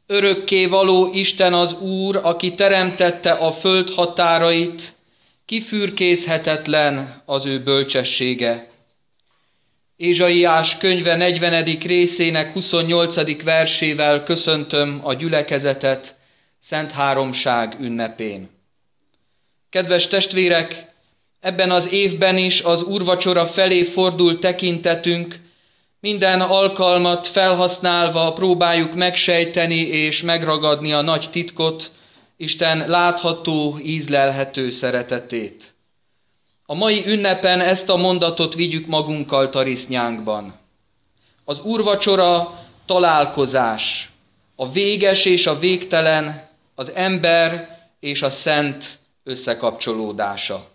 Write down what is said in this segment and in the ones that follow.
Örökké való Isten az Úr, aki teremtette a föld határait, kifürkészhetetlen az ő bölcsessége. Ézsaiás könyve 40. részének 28. versével köszöntöm a gyülekezetet Szent Háromság ünnepén. Kedves testvérek, ebben az évben is az úrvacsora felé fordul tekintetünk, minden alkalmat felhasználva próbáljuk megsejteni és megragadni a nagy titkot, Isten látható, ízlelhető szeretetét. A mai ünnepen ezt a mondatot vigyük magunkkal tarisznyánkban. Az úrvacsora találkozás, a véges és a végtelen, az ember és a szent összekapcsolódása.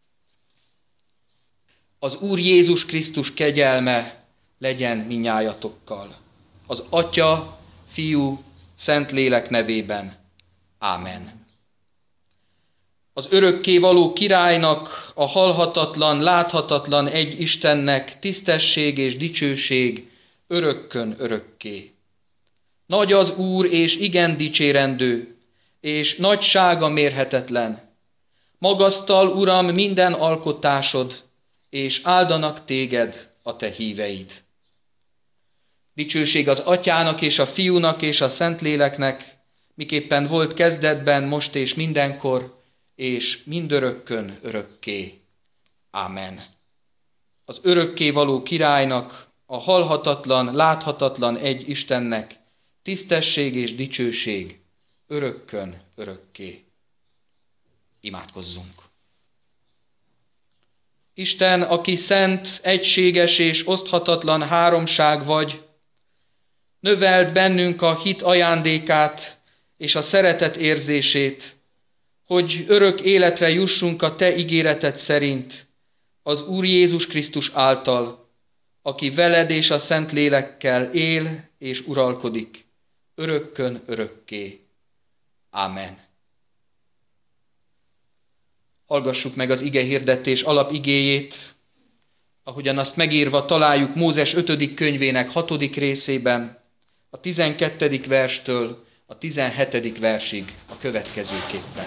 Az Úr Jézus Krisztus kegyelme legyen minnyájatokkal. Az Atya, Fiú, Szentlélek nevében. Ámen. Az örökkévaló királynak, a halhatatlan, láthatatlan egy Istennek tisztesség és dicsőség örökkön örökké. Nagy az Úr és igen dicsérendő, és nagysága mérhetetlen. Magasztal, Uram, minden alkotásod, és áldanak téged a te híveid. Dicsőség az Atyának és a Fiúnak és a Szentléleknek, miképpen volt kezdetben, most és mindenkor, és mindörökkön örökké. Ámen. Az örökkévaló királynak, a halhatatlan, láthatatlan egy Istennek tisztesség és dicsőség örökkön örökké. Imádkozzunk. Isten, aki szent, egységes és oszthatatlan háromság vagy, növeld bennünk a hit ajándékát és a szeretet érzését, hogy örök életre jussunk a te ígéreted szerint, az Úr Jézus Krisztus által, aki veled és a Szentlélekkel él és uralkodik, örökkön örökké. Ámen. Hallgassuk meg az igehirdetés alapigéjét, ahogyan azt megírva találjuk Mózes 5. könyvének 6. részében, a 12. verstől a 17. versig a következőképpen.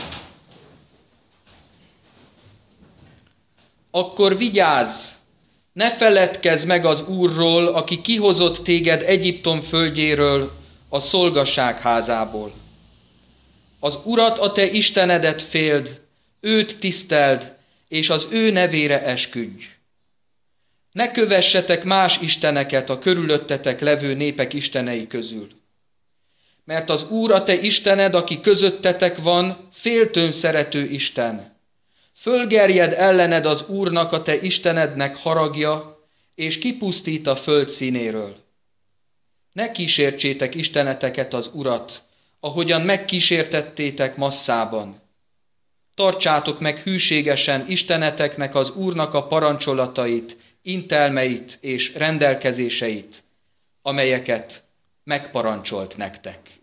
Akkor vigyázz, ne feledkezz meg az Úrról, aki kihozott téged Egyiptom földjéről, a szolgaság házából. Az Urat, a te Istenedet féld, őt tiszteld, és az ő nevére esküdj. Ne kövessetek más isteneket a körülöttetek levő népek istenei közül. Mert az Úr, a te Istened, aki közöttetek van, féltőn szerető Isten. Fölgerjed ellened az Úrnak, a te Istenednek haragja, és kipusztít a föld színéről. Ne kísértsétek isteneteket az Urat, ahogyan megkísértettétek Masszában. Tartsátok meg hűségesen isteneteknek az Úrnak a parancsolatait, intelmeit és rendelkezéseit, amelyeket megparancsolt nektek.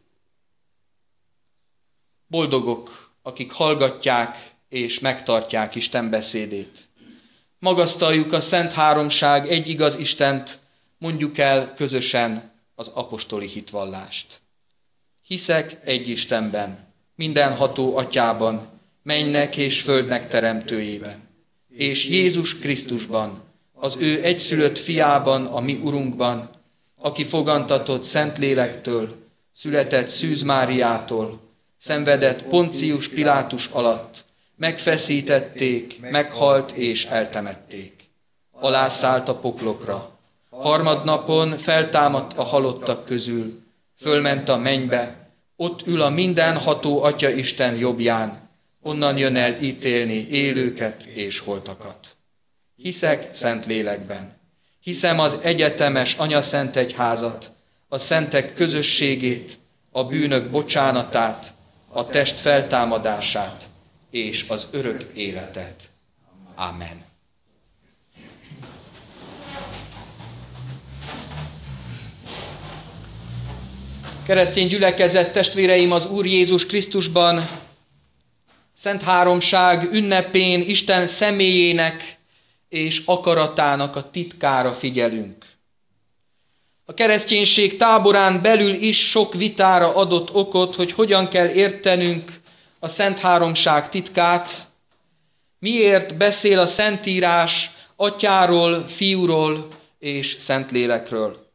Boldogok, akik hallgatják és megtartják Isten beszédét. Magasztaljuk a Szent Háromság egy igaz Istent, mondjuk el közösen az apostoli hitvallást. Hiszek egy Istenben, mindenható Atyában, mennynek és földnek teremtőjében, és Jézus Krisztusban, az ő egyszülött fiában, a mi Urunkban, aki fogantatott Szentlélektől, született Szűz Máriától, szenvedett Poncius Pilátus alatt, megfeszítették, meghalt és eltemették. Alászállt a poklokra, harmadnapon feltámadt a halottak közül, fölment a mennybe, ott ül a mindenható Atya Isten jobbján, onnan jön el ítélni élőket és holtakat. Hiszek Szentlélekben, hiszem az egyetemes anyaszentegyházat, a szentek közösségét, a bűnök bocsánatát, a test feltámadását és az örök életet. Ámen. Keresztény gyülekezet, testvéreim, az Úr Jézus Krisztusban, Szent Háromság ünnepén Isten személyének és akaratának a titkára figyelünk. A kereszténység táborán belül is sok vitára adott okot, hogy hogyan kell értenünk a Szent Háromság titkát, miért beszél a Szentírás Atyáról, Fiúról és Szentlélekről.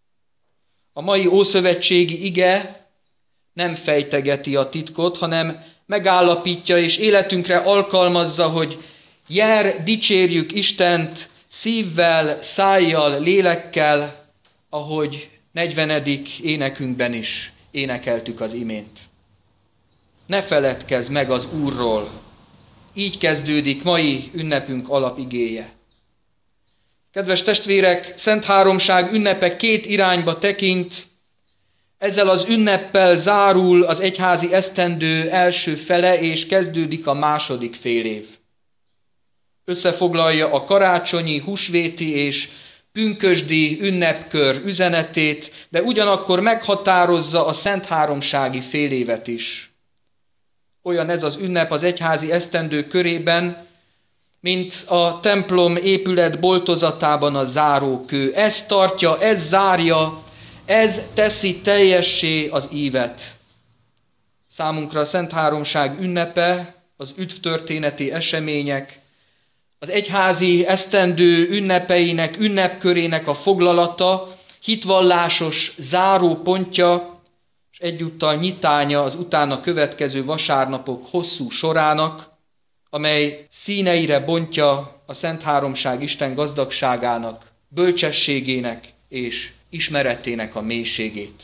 A mai ószövetségi ige nem fejtegeti a titkot, hanem megállapítja és életünkre alkalmazza, hogy dicsérjük Istent szívvel, szájjal, lélekkel, ahogy 40. énekünkben is énekeltük az imént. Ne feledkezz meg az Úrról. Így kezdődik mai ünnepünk alapigéje. Kedves testvérek, Szent Háromság ünnepe két irányba tekint. Ezzel az ünneppel zárul az egyházi esztendő első fele, és kezdődik a második félév. Összefoglalja a karácsonyi, húsvéti és pünkösdi ünnepkör üzenetét, de ugyanakkor meghatározza a Szent Háromsági félévet is. Olyan ez az ünnep az egyházi esztendő körében, mint a templom épület boltozatában a zárókő. Ez tartja, ez zárja, ez teszi teljessé az ívet. Számunkra a Szent Háromság ünnepe, az üdvtörténeti események, az egyházi esztendő ünnepeinek, ünnepkörének a foglalata, hitvallásos zárópontja, és egyúttal nyitánya az utána következő vasárnapok hosszú sorának, amely színeire bontja a Szent Háromság Isten gazdagságának, bölcsességének és ismeretének a mélységét.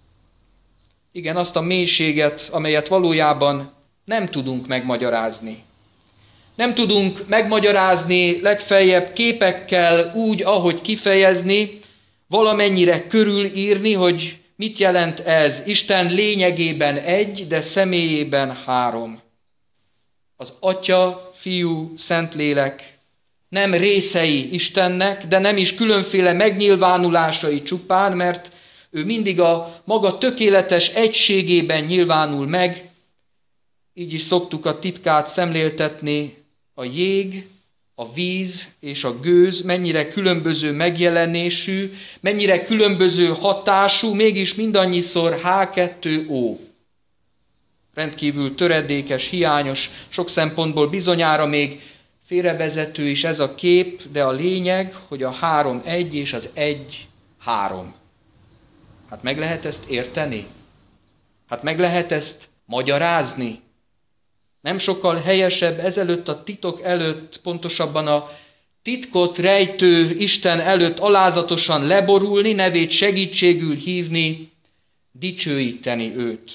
Igen, azt a mélységet, amelyet valójában nem tudunk megmagyarázni. Nem tudunk megmagyarázni, legfeljebb képekkel úgy, ahogy kifejezni, valamennyire körülírni, hogy mit jelent ez. Isten lényegében egy, de személyében három. Az Atya, Fiú, Szentlélek nem részei Istennek, de nem is különféle megnyilvánulásai csupán, mert ő mindig a maga tökéletes egységében nyilvánul meg. Így is szoktuk a titkát szemléltetni, a jég, a víz és a gőz mennyire különböző megjelenésű, mennyire különböző hatású, mégis mindannyiszor H2O. Rendkívül töredékes, hiányos, sok szempontból bizonyára még félrevezető is ez a kép, de a lényeg, hogy a 3 egy és az 1 3. Hát meg lehet ezt érteni? Hát meg lehet ezt magyarázni? Nem sokkal helyesebb ezelőtt a titok előtt, pontosabban a titkot rejtő Isten előtt alázatosan leborulni, nevét segítségül hívni, dicsőíteni őt.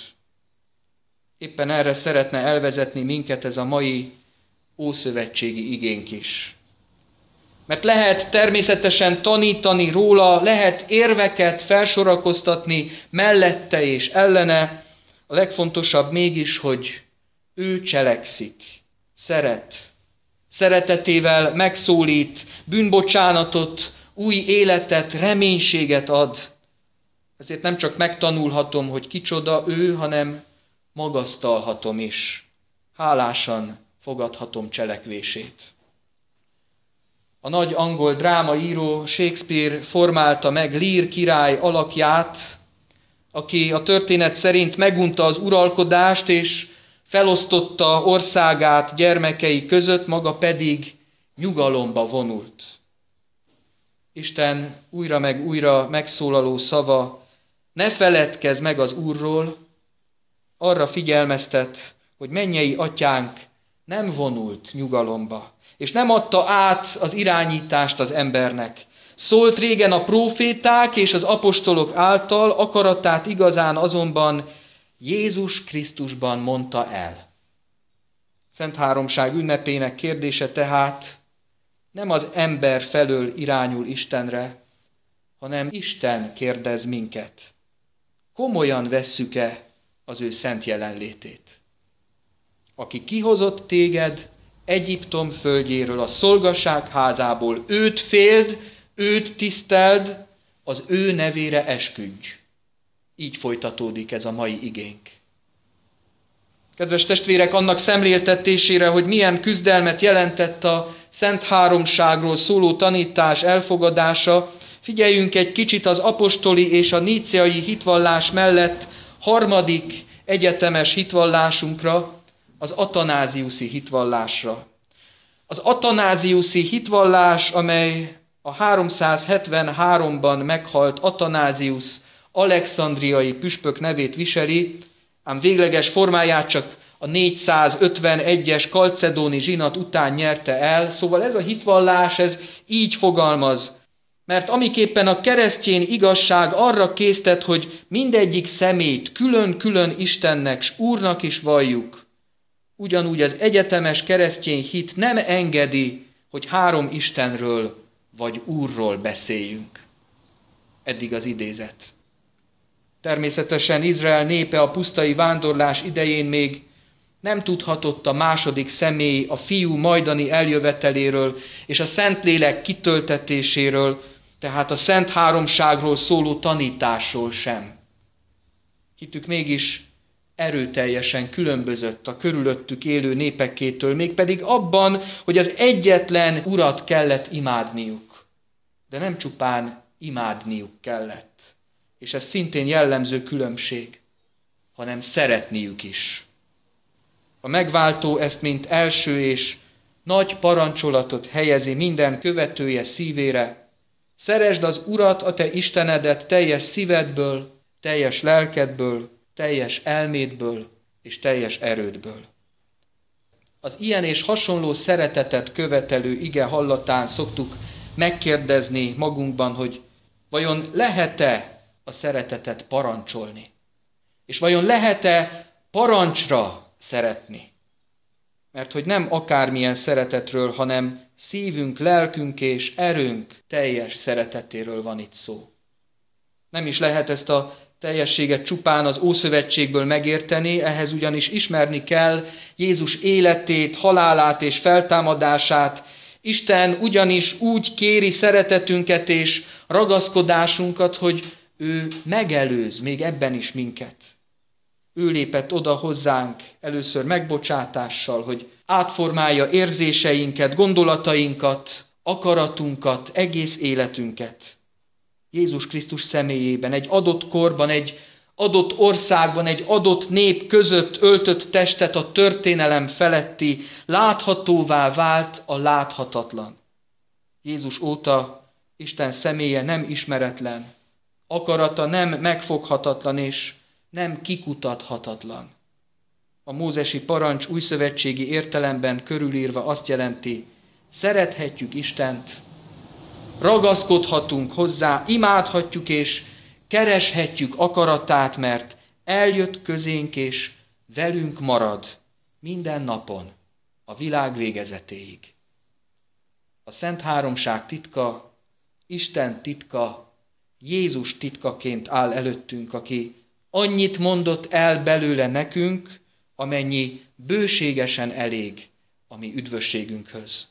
Éppen erre szeretne elvezetni minket ez a mai ószövetségi igénk is. Mert lehet természetesen tanítani róla, lehet érveket felsorakoztatni mellette és ellene, a legfontosabb mégis, hogy ő cselekszik, szeret, szeretetével megszólít, bűnbocsánatot, új életet, reménységet ad. Ezért nem csak megtanulhatom, hogy kicsoda ő, hanem magasztalhatom is. Hálásan fogadhatom cselekvését. A nagy angol drámaíró Shakespeare formálta meg Lear király alakját, aki a történet szerint megunta az uralkodást, és felosztotta országát gyermekei között, maga pedig nyugalomba vonult. Isten újra meg újra megszólaló szava, ne feledkezz meg az Úrról, arra figyelmeztet, hogy mennyei atyánk nem vonult nyugalomba, és nem adta át az irányítást az embernek. Szólt régen a próféták és az apostolok által, akaratát igazán azonban Jézus Krisztusban mondta el. Szent Háromság ünnepének kérdése tehát nem az ember felől irányul Istenre, hanem Isten kérdez minket. Komolyan vesszük-e az ő szent jelenlétét? Aki kihozott téged Egyiptom földjéről, a szolgaság házából, őt féld, őt tiszteld, az ő nevére esküdj. Így folytatódik ez a mai igénk. Kedves testvérek, annak szemléltetésére, hogy milyen küzdelmet jelentett a Szent Háromságról szóló tanítás elfogadása, Figyeljünk egy kicsit az apostoli és a níceai hitvallás mellett harmadik egyetemes hitvallásunkra, az atanáziuszi hitvallásra. Az atanáziuszi hitvallás, amely a 373-ban meghalt Atanázius alexandriai püspök nevét viseli, ám végleges formáját csak a 451-es kalcedóni zsinat után nyerte el. Szóval ez a hitvallás, ez így fogalmaz, mert amiképpen a keresztény igazság arra késztet, hogy mindegyik személyt külön-külön Istennek s Úrnak is valljuk, ugyanúgy az egyetemes keresztény hit nem engedi, hogy három Istenről vagy Úrról beszéljünk. Eddig az idézet. Természetesen Izrael népe a pusztai vándorlás idején még nem tudhatott a második személy, a Fiú majdani eljöveteléről és a Szentlélek kitöltetéséről, tehát a Szent Háromságról szóló tanításról sem. Hitük mégis erőteljesen különbözött a körülöttük élő népekétől, mégpedig abban, hogy az egyetlen Urat kellett imádniuk. De nem csupán imádniuk kellett, és ez szintén jellemző különbség, hanem szeretniük is. A megváltó ezt mint első és nagy parancsolatot helyezi minden követője szívére. Szeresd az Urat, a te Istenedet teljes szívedből, teljes lelkedből, teljes elmédből és teljes erődből. Az ilyen és hasonló szeretetet követelő ige hallatán szoktuk megkérdezni magunkban, hogy vajon lehet-e a szeretetet parancsolni? És vajon lehet-e parancsra szeretni? Mert hogy nem akármilyen szeretetről, hanem szívünk, lelkünk és erőnk teljes szeretetéről van itt szó. Nem is lehet ezt a teljességet csupán az Ószövetségből megérteni, ehhez ugyanis ismerni kell Jézus életét, halálát és feltámadását. Isten ugyanis úgy kéri szeretetünket és ragaszkodásunkat, hogy ő megelőz még ebben is minket. Ő lépett oda hozzánk először megbocsátással, hogy átformálja érzéseinket, gondolatainkat, akaratunkat, egész életünket. Jézus Krisztus személyében, egy adott korban, egy adott országban, egy adott nép között öltött testet a történelem feletti, láthatóvá vált a láthatatlan. Jézus óta Isten személye nem ismeretlen, akarata nem megfoghatatlan és nem kikutathatatlan. A mózesi parancs újszövetségi értelemben körülírva azt jelenti, szerethetjük Istent, ragaszkodhatunk hozzá, imádhatjuk és kereshetjük akaratát, mert eljött közénk és velünk marad minden napon, a világ végezetéig. A Szent Háromság titka, Isten titka, Jézus titkaként áll előttünk, aki annyit mondott el belőle nekünk, amennyi bőségesen elég a mi üdvösségünkhöz.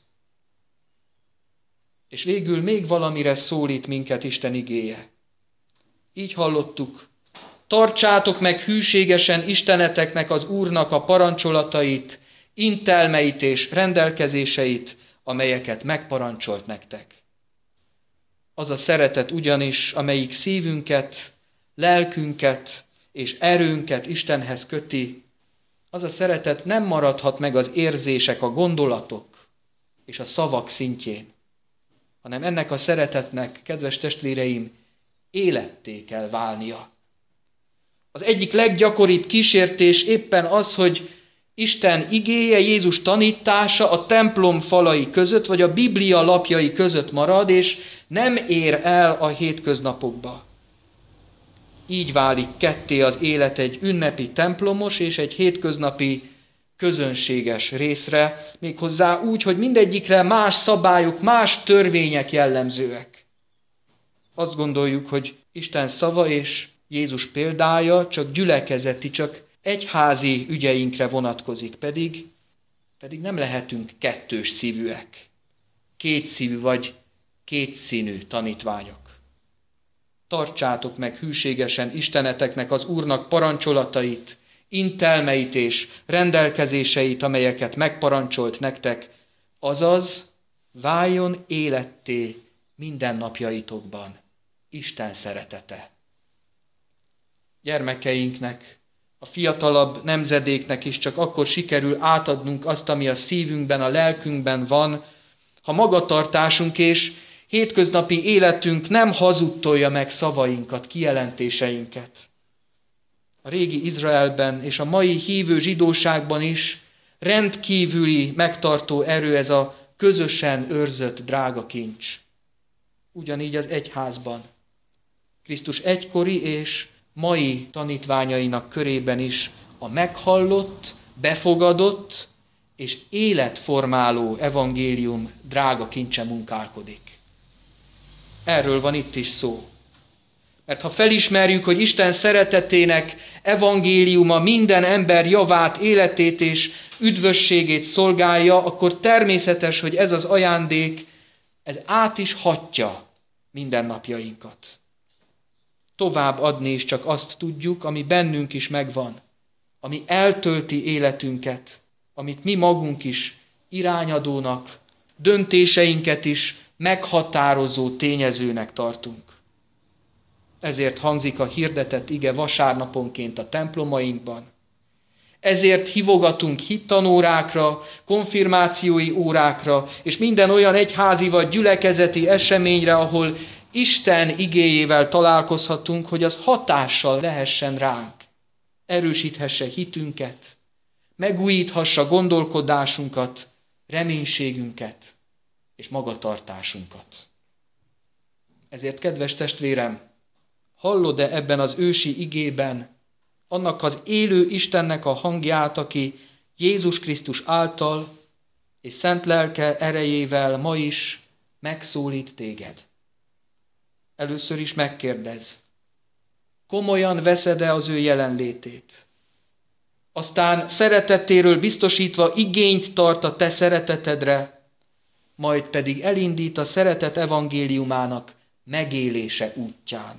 És végül még valamire szólít minket Isten igéje. Így hallottuk, tartsátok meg hűségesen Isteneteknek, az Úrnak a parancsolatait, intelmeit és rendelkezéseit, amelyeket megparancsolt nektek. Az a szeretet ugyanis, amelyik szívünket, lelkünket és erőnket Istenhez köti, az a szeretet nem maradhat meg az érzések, a gondolatok és a szavak szintjén, hanem ennek a szeretetnek, kedves testvéreim, életté kell válnia. Az egyik leggyakoribb kísértés éppen az, hogy Isten igéje, Jézus tanítása a templom falai között, vagy a Biblia lapjai között marad, és nem ér el a hétköznapokba. Így válik ketté az élet egy ünnepi templomos és egy hétköznapi közönséges részre, méghozzá úgy, hogy mindegyikre más szabályok, más törvények jellemzőek. Azt gondoljuk, hogy Isten szava és Jézus példája csak gyülekezeti, csak egyházi ügyeinkre vonatkozik, pedig nem lehetünk kettős szívűek, kétszívű vagy kétszínű tanítványok. Tartsátok meg hűségesen Isteneteknek, az Úrnak parancsolatait, intelmeit és rendelkezéseit, amelyeket megparancsolt nektek, azaz váljon életté mindennapjaitokban Isten szeretete. Gyermekeinknek, a fiatalabb nemzedéknek is csak akkor sikerül átadnunk azt, ami a szívünkben, a lelkünkben van, ha magatartásunk és hétköznapi életünk nem hazudtolja meg szavainkat, kijelentéseinket. A régi Izraelben és a mai hívő zsidóságban is rendkívüli megtartó erő ez a közösen őrzött drága kincs. Ugyanígy az egyházban. Krisztus egykori és mai tanítványainak körében is a meghallott, befogadott és életformáló evangélium drága kincse munkálkodik. Erről van itt is szó. Mert ha felismerjük, hogy Isten szeretetének evangéliuma minden ember javát, életét és üdvösségét szolgálja, akkor természetes, hogy ez az ajándék, ez át is hatja mindennapjainkat. Tovább adni is csak azt tudjuk, ami bennünk is megvan, ami eltölti életünket, amit mi magunk is irányadónak, döntéseinket is meghatározó tényezőnek tartunk. Ezért hangzik a hirdetett ige vasárnaponként a templomainkban. Ezért hívogatunk hittanórákra, konfirmációi órákra, és minden olyan egyházi vagy gyülekezeti eseményre, ahol Isten igéjével találkozhatunk, hogy az hatással lehessen ránk, erősíthesse hitünket, megújíthassa gondolkodásunkat, reménységünket és magatartásunkat. Ezért, kedves testvérem, hallod-e ebben az ősi igében annak az élő Istennek a hangját, aki Jézus Krisztus által és szent lelke erejével ma is megszólít téged? Először is megkérdez, komolyan veszed-e az ő jelenlétét? Aztán szeretetéről biztosítva igényt tart a te szeretetedre, majd pedig elindít a szeretet evangéliumának megélése útján.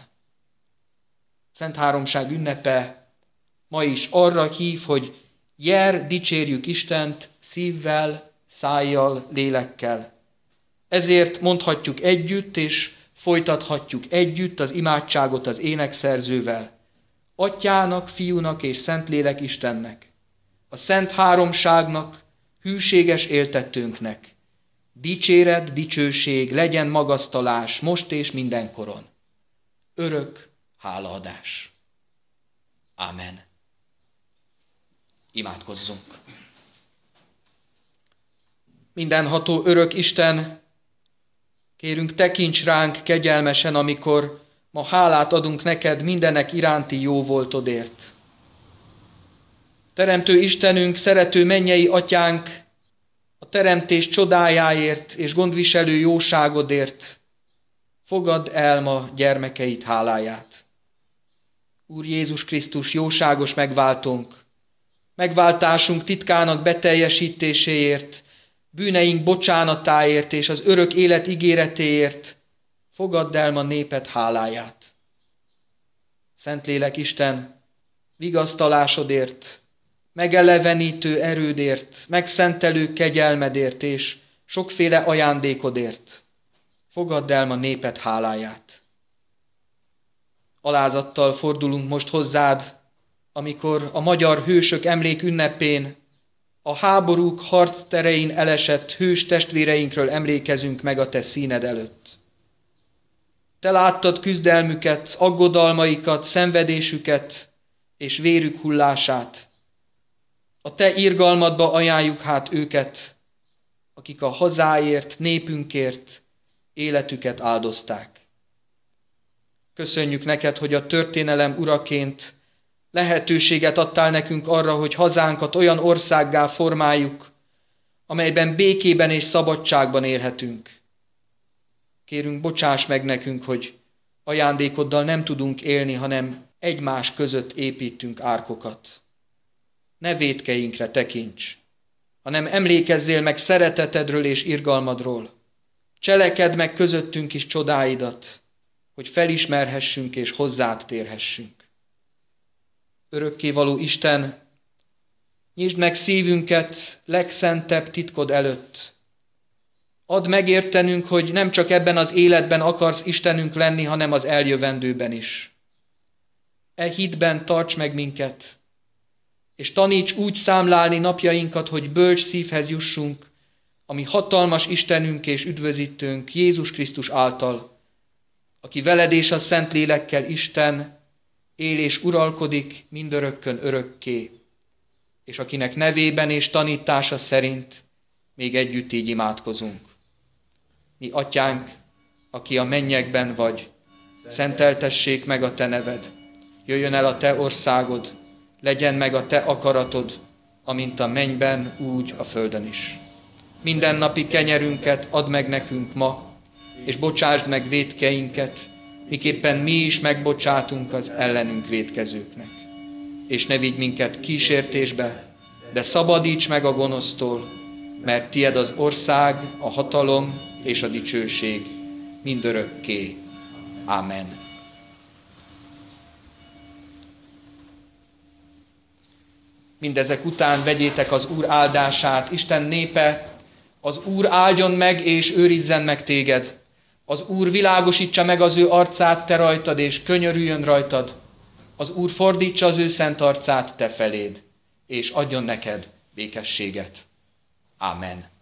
Szent Háromság ünnepe ma is arra hív, hogy jár, dicsérjük Istent szívvel, szájjal, lélekkel. Ezért mondhatjuk együtt, és folytathatjuk együtt az imádságot az énekszerzővel. Atyának, Fiúnak és Szentlélek Istennek, a Szent Háromságnak, hűséges éltetőnknek, dicséret, dicsőség, legyen magasztalás most és mindenkoron. Örök hálaadás. Ámen. Imádkozzunk. Mindenható örök Isten, kérünk, tekints ránk kegyelmesen, amikor ma hálát adunk neked mindenek iránti jó voltodért. Teremtő Istenünk, szerető mennyei atyánk, a teremtés csodájáért és gondviselő jóságodért fogadd el ma gyermekeit háláját. Úr Jézus Krisztus, jóságos megváltónk, megváltásunk titkának beteljesítéséért, bűneink bocsánatáért és az örök élet ígéretéért fogadd el ma néped háláját. Szentlélek Isten, vigasztalásodért, megelevenítő erődért, megszentelő kegyelmedért és sokféle ajándékodért fogadd el ma néped háláját. Alázattal fordulunk most hozzád, amikor a magyar hősök emlék ünnepén a háborúk harcterein elesett hős testvéreinkről emlékezünk meg a te színed előtt. Te láttad küzdelmüket, aggodalmaikat, szenvedésüket és vérük hullását. A te irgalmadba ajánljuk hát őket, akik a hazáért, népünkért életüket áldozták. Köszönjük neked, hogy a történelem uraként lehetőséget adtál nekünk arra, hogy hazánkat olyan országgá formáljuk, amelyben békében és szabadságban élhetünk. Kérünk, bocsáss meg nekünk, hogy ajándékoddal nem tudunk élni, hanem egymás között építünk árkokat. Ne vétkeinkre tekints, hanem emlékezzél meg szeretetedről és irgalmadról. Cselekedd meg közöttünk is csodáidat, hogy felismerhessünk és hozzád térhessünk. Örökkévaló Isten, nyisd meg szívünket legszentebb titkod előtt, Add megértenünk, hogy nem csak ebben az életben akarsz Istenünk lenni, hanem az eljövendőben is. E hitben tarts meg minket, és taníts úgy számlálni napjainkat, hogy bölcs szívhez jussunk, ami hatalmas Istenünk és üdvözítőnk Jézus Krisztus által, aki veled és a Szentlélekkel Isten él és uralkodik mindörökkön örökké, és akinek nevében és tanítása szerint még együtt így imádkozunk. Mi atyánk, aki a mennyekben vagy, szenteltessék meg a te neved, jöjjön el a te országod, legyen meg a te akaratod, amint a mennyben, úgy a földön is. Mindennapi kenyerünket add meg nekünk ma, és bocsásd meg vétkeinket, miképpen mi is megbocsátunk az ellenünk vétkezőknek. És ne vigy minket kísértésbe, de szabadíts meg a gonosztól, mert tied az ország, a hatalom és a dicsőség mindörökké. Ámen. Mindezek után vegyétek az Úr áldását. Isten népe, az Úr áldjon meg és őrizzen meg téged. Az Úr világosítsa meg az ő arcát te rajtad, és könyörüljön rajtad. Az Úr fordítsa az ő szent arcát te feléd, és adjon neked békességet. Ámen.